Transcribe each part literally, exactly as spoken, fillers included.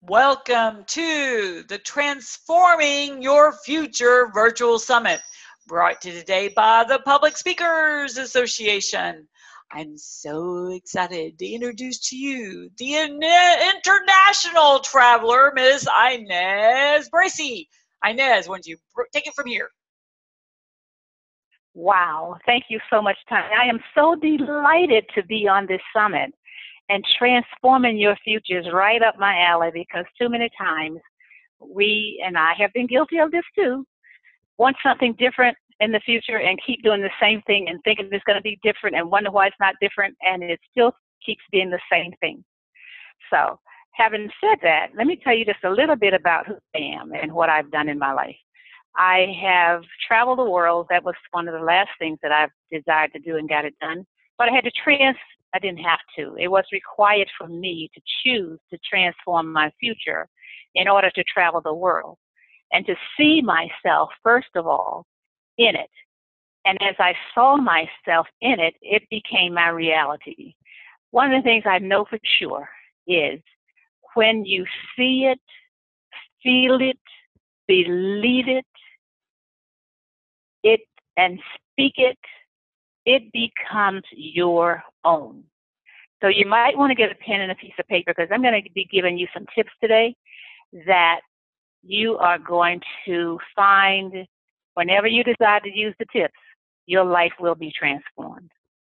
Welcome to the Transforming Your Future Virtual Summit, brought to you today by the Public Speakers Association. I'm so excited to introduce to you the international traveler, Miss Inez Bracy. Inez, why don't you take it from here? Wow, thank you so much, Tanya. I am so delighted to be on this summit, and transforming your future is right up my alley because too many times we, and I have been guilty of this too, want something different in the future and keep doing the same thing and thinking it's going to be different and wonder why it's not different, and it still keeps being the same thing. So having said that, let me tell you just a little bit about who I am and what I've done in my life. I have traveled the world. That was one of the last things that I've desired to do and got it done. But I had to trans, I didn't have to. It was required for me to choose to transform my future in order to travel the world and to see myself, first of all, in it. And as I saw myself in it, it became my reality. One of the things I know for sure is when you see it, feel it, believe it, it and speak it, it becomes your own. So you might want to get a pen and a piece of paper because I'm going to be giving you some tips today that you are going to find whenever you decide to use the tips, your life will be transformed.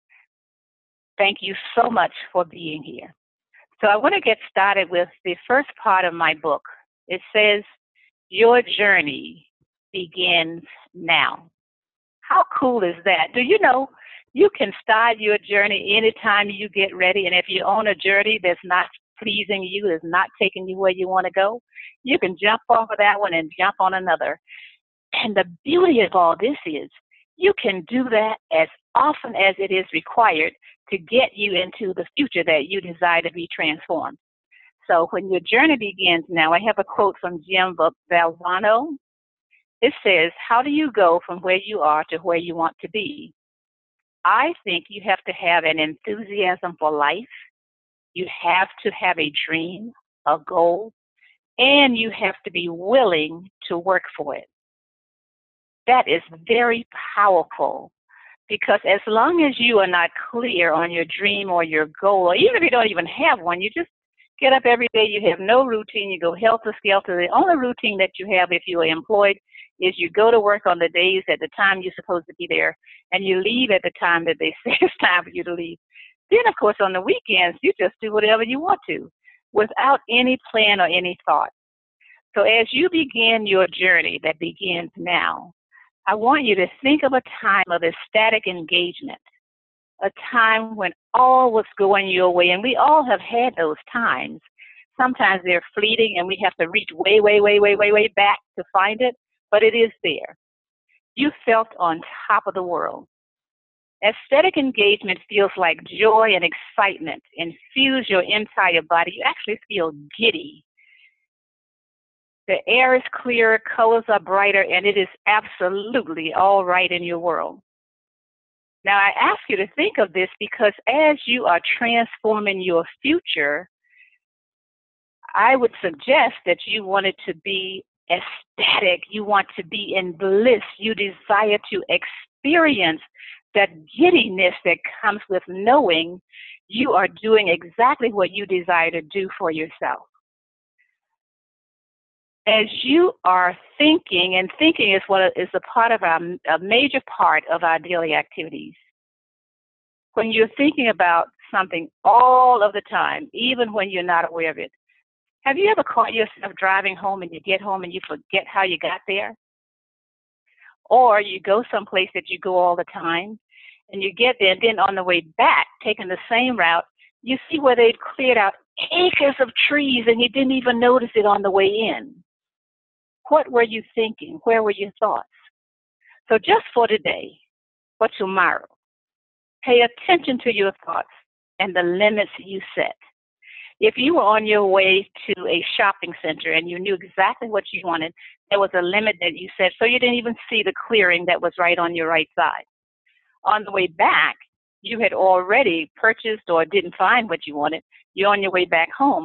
Thank you so much for being here. So I want to get started with the first part of my book. It says, your journey begins now. How cool is that? Do you know you can start your journey anytime you get ready, and if you're on a journey that's not pleasing you, that's not taking you where you want to go, you can jump off of that one and jump on another. And the beauty of all this is you can do that as often as it is required to get you into the future that you desire to be transformed. So when your journey begins now, I have a quote from Jim Valvano. It says, how do you go from where you are to where you want to be? I think you have to have an enthusiasm for life. You have to have a dream, a goal, and you have to be willing to work for it. That is very powerful because as long as you are not clear on your dream or your goal, or even if you don't even have one, you just get up every day, you have no routine, you go helter-skelter. The only routine that you have if you are employed is you go to work on the days at the time you're supposed to be there, and you leave at the time that they say it's time for you to leave. Then, of course, on the weekends, you just do whatever you want to without any plan or any thought. So as you begin your journey that begins now, I want you to think of a time of ecstatic engagement, a time when all was going your way, and we all have had those times. Sometimes they're fleeting, and we have to reach way, way, way, way, way, way back to find it, but it is there. You felt on top of the world. Aesthetic engagement feels like joy and excitement infuse your entire body. You actually feel giddy. The air is clearer, colors are brighter, and it is absolutely all right in your world. Now, I ask you to think of this because as you are transforming your future, I would suggest that you want it to be ecstatic. You want to be in bliss. You desire to experience that giddiness that comes with knowing you are doing exactly what you desire to do for yourself. As you are thinking, and thinking is what is a part of our, a major part of our daily activities. When you're thinking about something all of the time, even when you're not aware of it, have you ever caught yourself driving home and you get home and you forget how you got there? Or you go someplace that you go all the time and you get there, and then on the way back, taking the same route, you see where they've cleared out acres of trees and you didn't even notice it on the way in. What were you thinking? Where were your thoughts? So just for today, for tomorrow, pay attention to your thoughts and the limits you set. If you were on your way to a shopping center and you knew exactly what you wanted, there was a limit that you set, so you didn't even see the clearing that was right on your right side. On the way back, you had already purchased or didn't find what you wanted. You're on your way back home.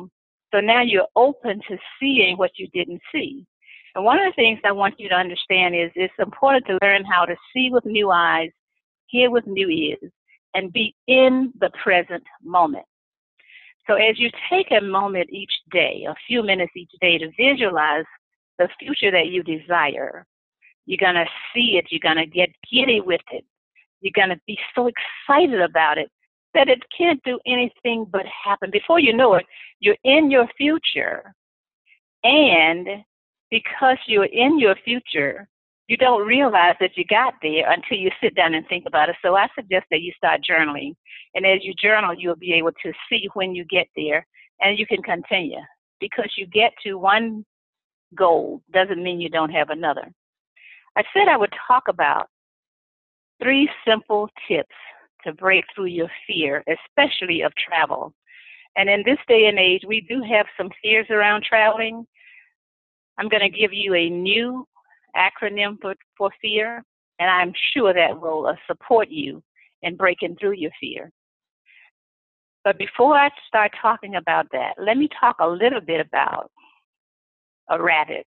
So now you're open to seeing what you didn't see. And one of the things I want you to understand is it's important to learn how to see with new eyes, hear with new ears, and be in the present moment. So as you take a moment each day, a few minutes each day to visualize the future that you desire, you're going to see it, you're going to get giddy with it, you're going to be so excited about it that it can't do anything but happen. Before you know it, you're in your future. And because you're in your future, you don't realize that you got there until you sit down and think about it. So I suggest that you start journaling. And as you journal, you'll be able to see when you get there, and you can continue. Because you get to one goal doesn't mean you don't have another. I said I would talk about three simple tips to break through your fear, especially of travel. And in this day and age, we do have some fears around traveling. I'm going to give you a new acronym for, for fear, and I'm sure that will uh, support you in breaking through your fear. But before I start talking about that, let me talk a little bit about a rabbit.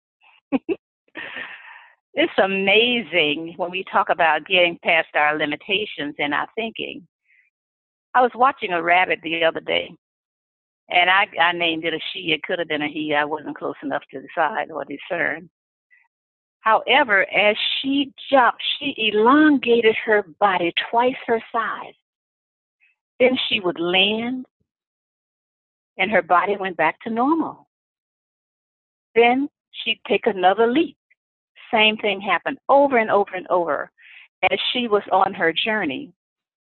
It's amazing when we talk about getting past our limitations in our thinking. I was watching a rabbit the other day, and I, I named it a she. It could have been a he. I wasn't close enough to decide or discern. However, as she jumped, she elongated her body twice her size. Then she would land, and her body went back to normal. Then she'd take another leap. Same thing happened over and over and over as she was on her journey.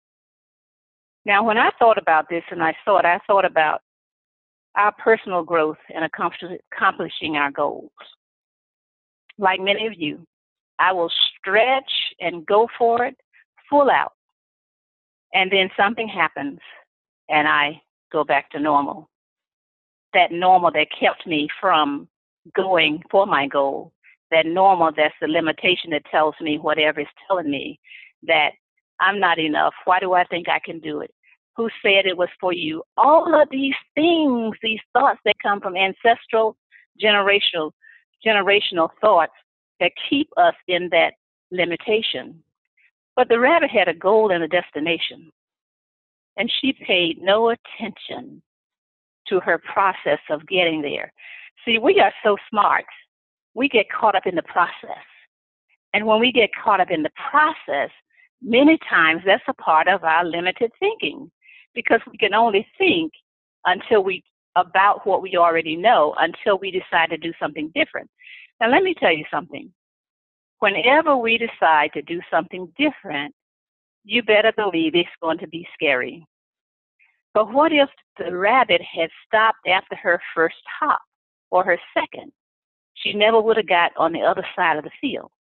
Now, when I thought about this, and I thought, I thought about our personal growth and accomplishing our goals. Like many of you, I will stretch and go for it full out. And then something happens, and I go back to normal. That normal that kept me from going for my goal. That normal, that's the limitation that tells me whatever is telling me that I'm not enough. Why do I think I can do it? Who said it was for you? All of these things, these thoughts that come from ancestral, generational, generational thoughts that keep us in that limitation. But the rabbit had a goal and a destination, and she paid no attention to her process of getting there. See, we are so smart. We get caught up in the process. And when we get caught up in the process, many times that's a part of our limited thinking, because we can only think until we about what we already know until we decide to do something different. Now, let me tell you something. Whenever we decide to do something different, you better believe it's going to be scary. But what if the rabbit had stopped after her first hop or her second? She never would have got on the other side of the field.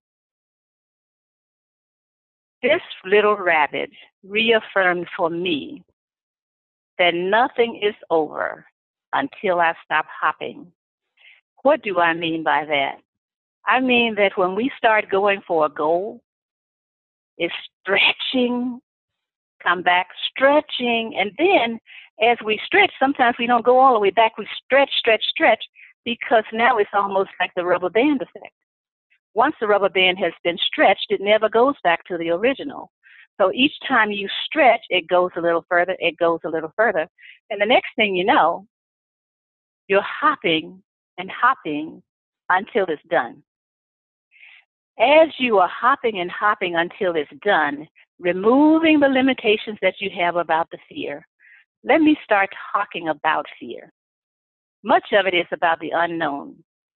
This little rabbit reaffirmed for me that nothing is over until I stop hopping. What do I mean by that? I mean that when we start going for a goal, it's stretching, come back stretching, and then as we stretch, sometimes we don't go all the way back. We stretch, stretch, stretch, because now it's almost like the rubber band effect. Once the rubber band has been stretched, it never goes back to the original. So each time you stretch, it goes a little further, it goes a little further. And the next thing you know, you're hopping and hopping until it's done. As you are hopping and hopping until it's done, removing the limitations that you have about the fear, let me start talking about fear. Much of it is about the unknown.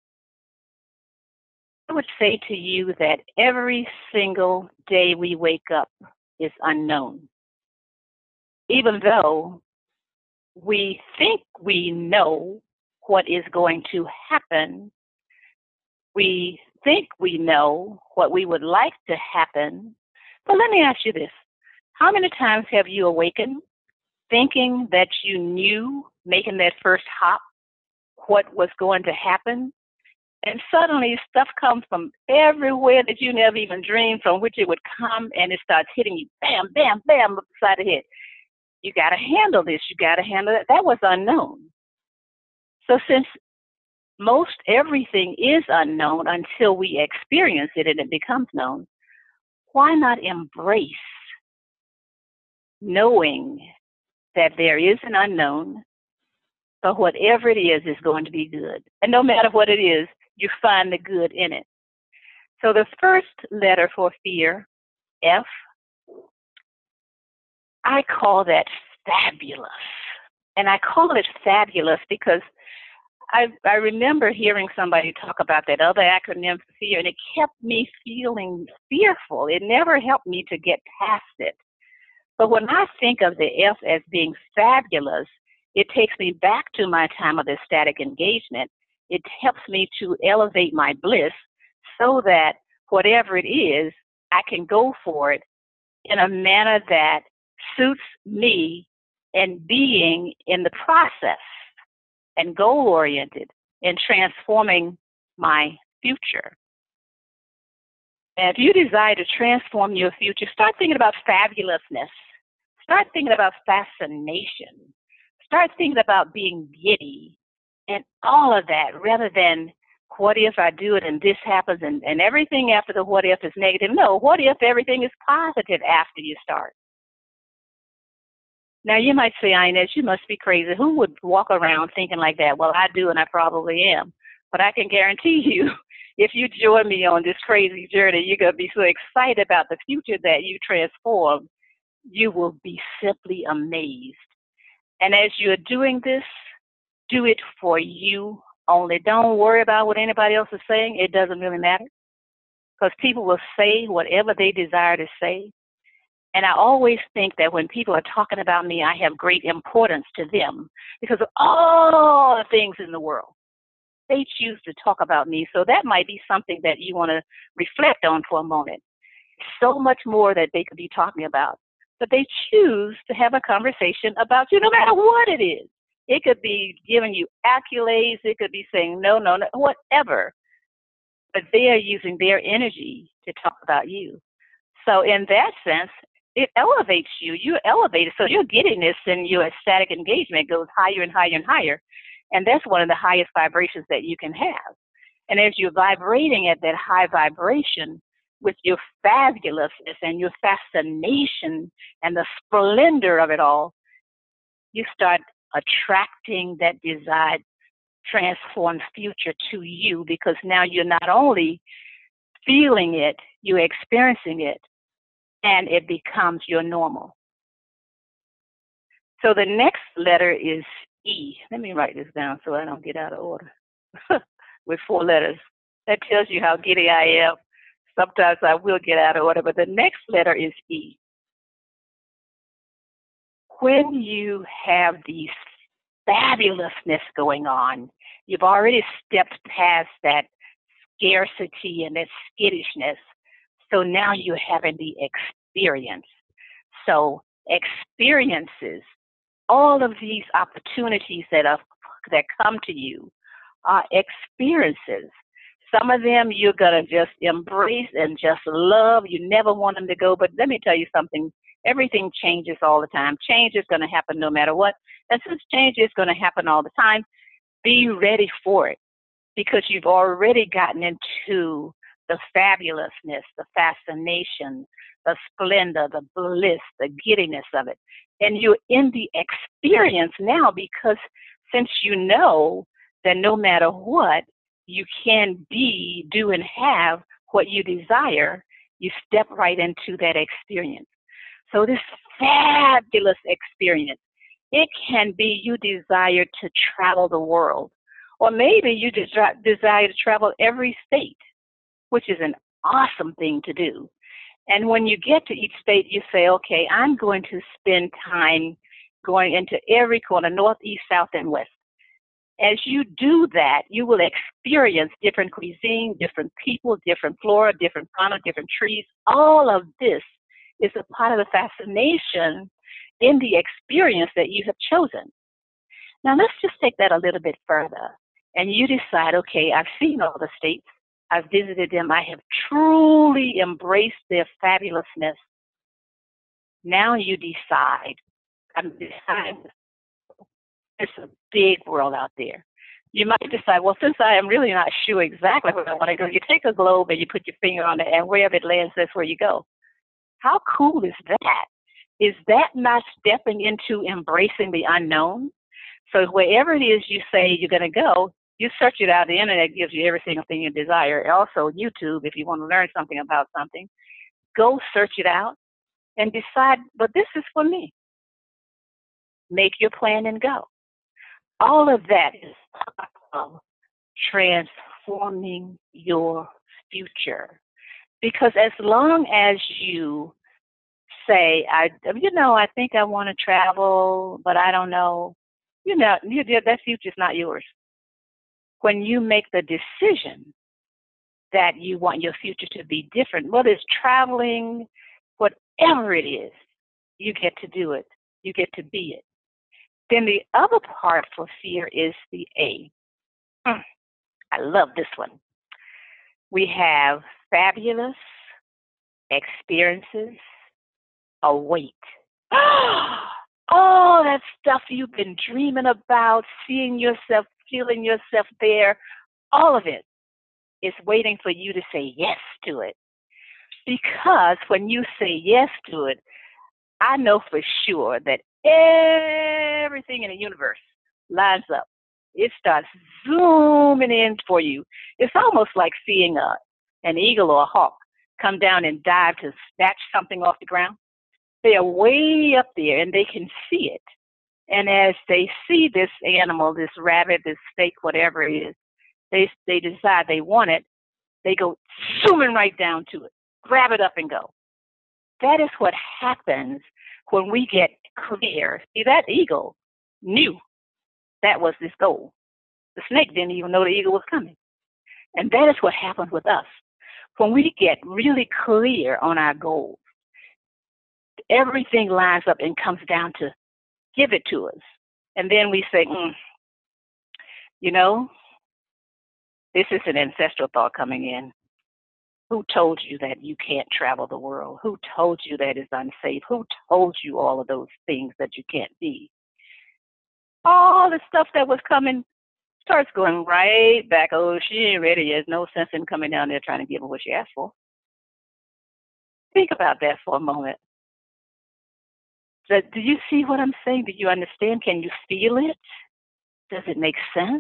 I would say to you that every single day we wake up is unknown. Even though we think we know what is going to happen, we think we know what we would like to happen. But let me ask you this. How many times have you awakened thinking that you knew, making that first hop, what was going to happen? And suddenly stuff comes from everywhere that you never even dreamed from which it would come, and it starts hitting you, bam, bam, bam, upside the head. You got to handle this. You got to handle it. That was unknown. So since most everything is unknown until we experience it and it becomes known, why not embrace knowing that there is an unknown, but whatever it is is going to be good. And no matter what it is, you find the good in it. So the first letter for fear, F, I call that fabulous. And I call it fabulous because I, I remember hearing somebody talk about that other acronym for fear, and it kept me feeling fearful. It never helped me to get past it. But when I think of the F as being fabulous, it takes me back to my time of ecstatic engagement. It helps me to elevate my bliss so that whatever it is, I can go for it in a manner that suits me and being in the process and goal-oriented in transforming my future. And if you desire to transform your future, start thinking about fabulousness. Start thinking about fascination. Start thinking about being giddy and all of that rather than what if I do it and this happens and, and everything after the what if is negative. No, what if everything is positive after you start? Now, you might say, Inez, you must be crazy. Who would walk around thinking like that? Well, I do, and I probably am. But I can guarantee you, if you join me on this crazy journey, you're going to be so excited about the future that you transform. You will be simply amazed. And as you're doing this, do it for you only. Don't worry about what anybody else is saying. It doesn't really matter. Because people will say whatever they desire to say. And I always think that when people are talking about me, I have great importance to them because of all the things in the world. They choose to talk about me. So that might be something that you want to reflect on for a moment. So much more that they could be talking about. But they choose to have a conversation about you no matter what it is. It could be giving you accolades. It could be saying no, no, no, whatever. But they are using their energy to talk about you. So in that sense, it elevates you. You're elevated. So your giddiness and your ecstatic engagement goes higher and higher and higher. And that's one of the highest vibrations that you can have. And as you're vibrating at that high vibration with your fabulousness and your fascination and the splendor of it all, you start attracting that desired transformed future to you because now you're not only feeling it, you're experiencing it. And it becomes your normal. So the next letter is E. Let me write this down so I don't get out of order. With four letters. That tells you how giddy I am. Sometimes I will get out of order, but the next letter is E. When you have these fabulousness going on, you've already stepped past that scarcity and that skittishness. So now you're having the experience. So experiences, all of these opportunities that are, that come to you are experiences. Some of them you're going to just embrace and just love. You never want them to go. But let me tell you something. Everything changes all the time. Change is going to happen no matter what. And since change is going to happen all the time, be ready for it because you've already gotten into the fabulousness, the fascination, the splendor, the bliss, the giddiness of it. And you're in the experience now because since you know that no matter what, you can be, do, and have what you desire, you step right into that experience. So this fabulous experience, it can be you desire to travel the world, or maybe you desire to travel every state, which is an awesome thing to do. And when you get to each state, you say, okay, I'm going to spend time going into every corner, north, east, south, and west. As you do that, you will experience different cuisine, different people, different flora, different fauna, different trees. All of this is a part of the fascination in the experience that you have chosen. Now, let's just take that a little bit further. And you decide, okay, I've seen all the states. I've visited them. I have truly embraced their fabulousness. Now you decide, I'm deciding, it's a big world out there. You might decide, well, since I am really not sure exactly where I want to go, you take a globe and you put your finger on it, and wherever it lands, that's where you go. How cool is that? Is that not stepping into embracing the unknown? So wherever it is you say you're going to go, you search it out. The internet gives you every single thing you desire. Also, YouTube, if you want to learn something about something, go search it out and decide, but this is for me. Make your plan and go. All of that is part of transforming your future. Because as long as you say, I, you know, I think I want to travel, but I don't know, you know, that future's not yours. When you make the decision that you want your future to be different, whether it's traveling, whatever it is, you get to do it. You get to be it. Then the other part for fear is the A. Mm, I love this one. We have fabulous experiences await. All that stuff you've been dreaming about, seeing yourself, feeling yourself there, all of it is waiting for you to say yes to it. Because when you say yes to it, I know for sure that everything in the universe lines up. It starts zooming in for you. It's almost like seeing a, an eagle or a hawk come down and dive to snatch something off the ground. They are way up there and they can see it. And as they see this animal, this rabbit, this snake, whatever it is, they, they decide they want it. They go zooming right down to it, grab it up and go. That is what happens when we get clear. See, that eagle knew that was this goal. The snake didn't even know the eagle was coming. And that is what happens with us. When we get really clear on our goals, everything lines up and comes down to give it to us. And then we say, mm, you know, this is an ancestral thought coming in. Who told you that you can't travel the world? Who told you that it's unsafe? Who told you all of those things that you can't be? All the stuff that was coming starts going right back. Oh, she ain't ready. There's no sense in coming down there trying to give her what she asked for. Think about that for a moment. So, do you see what I'm saying? Do you understand? Can you feel it? Does it make sense?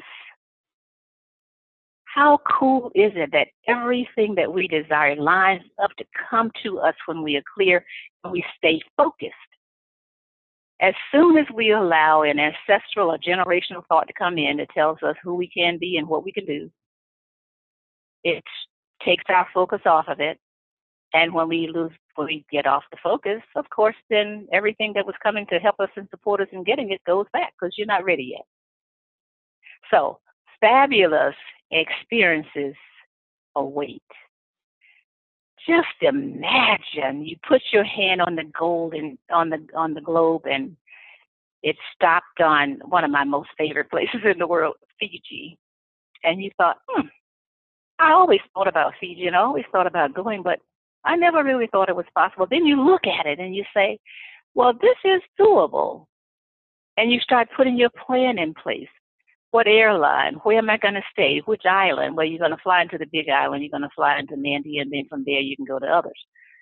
How cool is it that everything that we desire lines up to come to us when we are clear and we stay focused? As soon as we allow an ancestral or generational thought to come in that tells us who we can be and what we can do, it takes our focus off of it. And when we lose, when we get off the focus, of course, then everything that was coming to help us and support us in getting it goes back because you're not ready yet. So, fabulous experiences await. Just imagine you put your hand on the gold and on the on the globe, and it stopped on one of my most favorite places in the world, Fiji. And you thought, hmm, I always thought about Fiji and I always thought about going, but I never really thought it was possible. Then you look at it and you say, well, this is doable. And you start putting your plan in place. What airline? Where am I going to stay? Which island? Well, you're going to fly into the big island. You're going to fly into Nandi, and then from there you can go to others.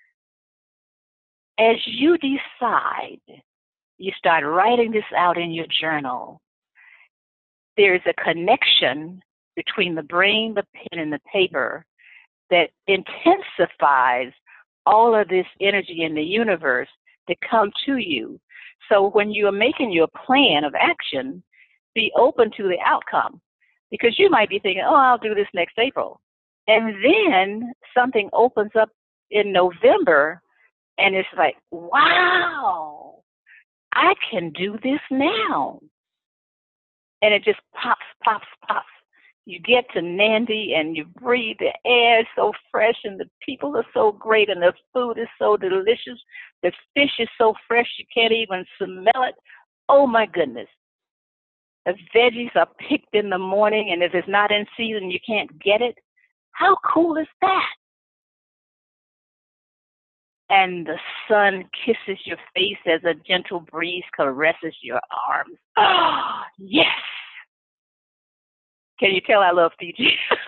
As you decide, you start writing this out in your journal. There's a connection between the brain, the pen, and the paper that intensifies all of this energy in the universe to come to you. So when you are making your plan of action, be open to the outcome, because you might be thinking, oh, I'll do this next April. And then something opens up in November and it's like, wow, I can do this now. And it just pops, pops, pops. You get to Nandi and you breathe, the air is so fresh and the people are so great and the food is so delicious. The fish is so fresh you can't even smell it. Oh my goodness. The veggies are picked in the morning, and if it's not in season, you can't get it. How cool is that? And the sun kisses your face as a gentle breeze caresses your arms. Ah, yes. Can you tell I love Fiji?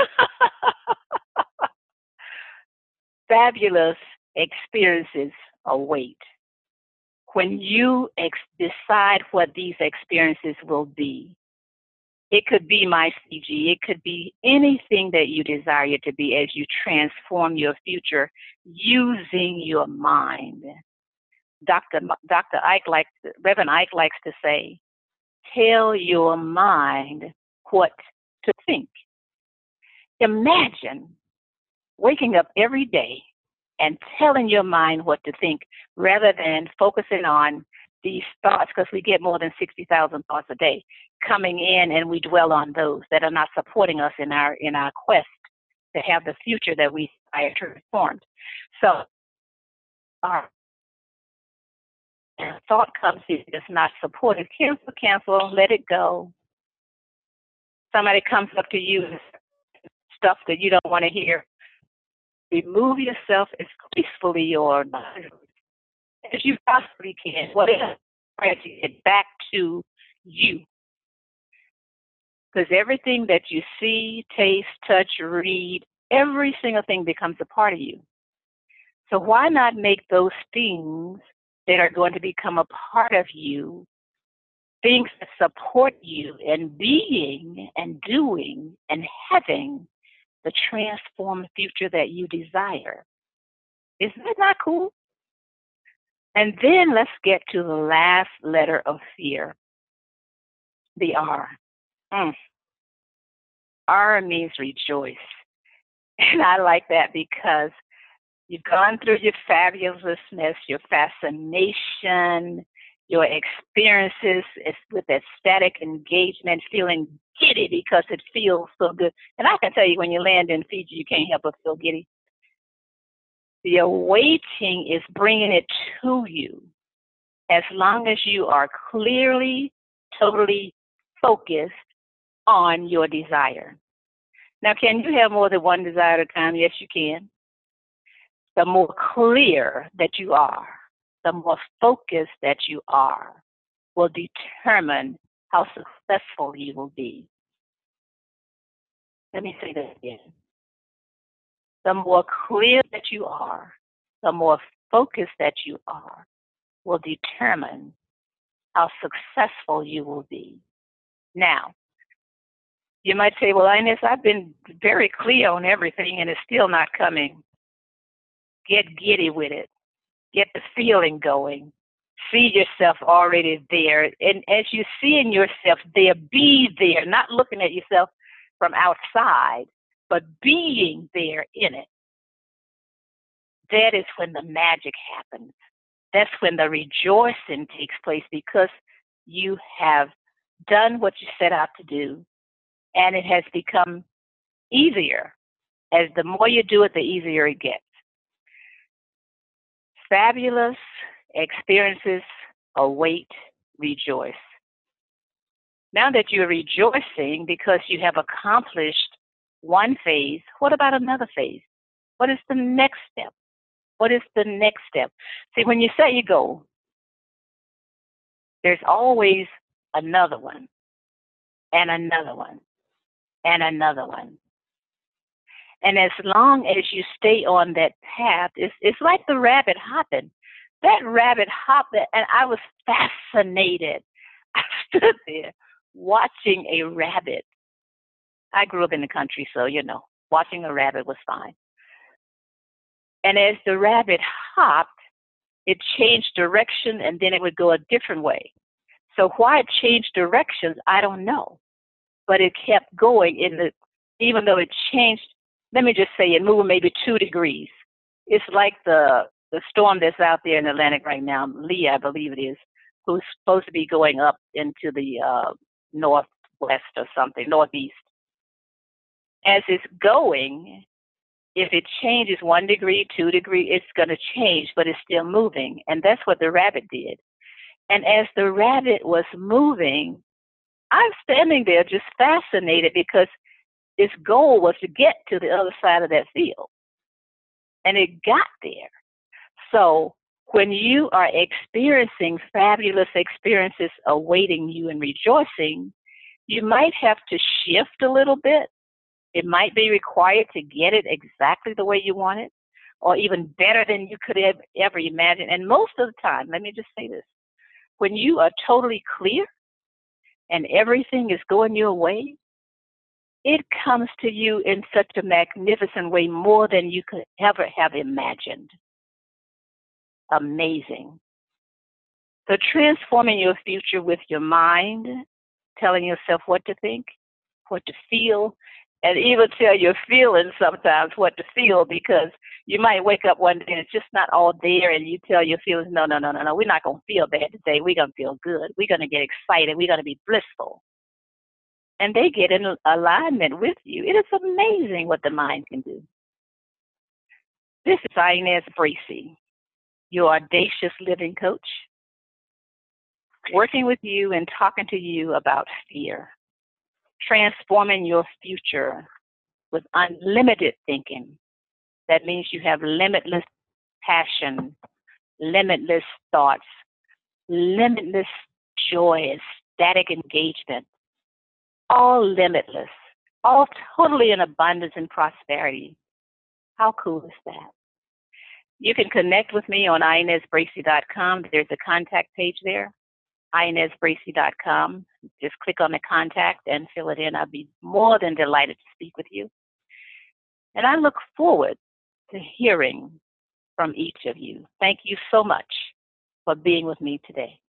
Fabulous experiences await. When you ex- decide what these experiences will be, it could be my Fiji. It could be anything that you desire it to be as you transform your future using your mind. Doctor Doctor Ike likes, Reverend Ike likes to say, tell your mind what to think. Imagine waking up every day and telling your mind what to think rather than focusing on these thoughts, because we get more than sixty thousand thoughts a day coming in, and we dwell on those that are not supporting us in our in our quest to have the future that we desire transformed. So our thought comes in, it's not supported. Cancel, cancel, let it go. Somebody comes up to you with stuff that you don't want to hear. Remove yourself as gracefully or as you possibly can, whatever, try to get back to you. Because everything that you see, taste, touch, read, every single thing becomes a part of you. So why not make those things that are going to become a part of you, things that support you in being and doing and having the transformed future that you desire? Isn't that not cool? And then let's get to the last letter of fear, the R. Mm. R means rejoice. And I like that because you've gone through your fabulousness, your fascination, your experiences with ecstatic engagement, feeling giddy because it feels so good. And I can tell you, when you land in Fiji, you can't help but feel giddy. The awaiting is bringing it to you as long as you are clearly, totally focused on your desire. Now, can you have more than one desire at a time? Yes, you can. The more clear that you are, the more focused that you are, will determine how successful you will be. Let me say that again. The more clear that you are, the more focused that you are, will determine how successful you will be. Now, you might say, well, Ines, I've been very clear on everything and it's still not coming. Get giddy with it. Get the feeling going. See yourself already there. And as you see in yourself there, be there, not looking at yourself from outside, but being there in it. That is when the magic happens. That's when the rejoicing takes place, because you have done what you set out to do, and it has become easier. As the more you do it, the easier it gets. Fabulous experiences await, rejoice. Now that you're rejoicing because you have accomplished one phase, what about another phase? What is the next step? What is the next step? See, when you set your goal, there's always another one, and another one, and another one. And as long as you stay on that path, it's, it's like the rabbit hopping. That rabbit hopped, and I was fascinated. I stood there watching a rabbit. I grew up in the country, so, you know, watching a rabbit was fine. And as the rabbit hopped, it changed direction, and then it would go a different way. So why it changed directions, I don't know. But it kept going in the, even though it changed, let me just say it moved maybe two degrees. It's like the, the storm that's out there in the Atlantic right now, Lee, I believe it is, who's supposed to be going up into the uh, northwest or something, northeast. As it's going, if it changes one degree, two degree, it's going to change, but it's still moving. And that's what the rabbit did. And as the rabbit was moving, I'm standing there just fascinated, because its goal was to get to the other side of that field. And it got there. So when you are experiencing fabulous experiences awaiting you and rejoicing, You might have to shift a little bit. It might be required to get it exactly the way you want it, or even better than you could have ever imagined. And most of the time, let me just say this, when you are totally clear and everything is going your way, it comes to you in such a magnificent way, more than you could ever have imagined. Amazing. So transforming your future with your mind, telling yourself what to think, what to feel, and even tell your feelings sometimes what to feel, because you might wake up one day and it's just not all there, and you tell your feelings, no, no, no, no, no, we're not going to feel bad today. We're going to feel good. We're going to get excited. We're going to be blissful. And they get in alignment with you. It is amazing what the mind can do. This is Inez Bracy, your audacious living coach, working with you and talking to you about fear, transforming your future with unlimited thinking. That means you have limitless passion, limitless thoughts, limitless joy, ecstatic engagement, all limitless, all totally in abundance and prosperity. How cool is that? You can connect with me on inez bracy dot com. There's a contact page there, inez bracy dot com. Just click on the contact and fill it in. I'll be more than delighted to speak with you. And I look forward to hearing from each of you. Thank you so much for being with me today.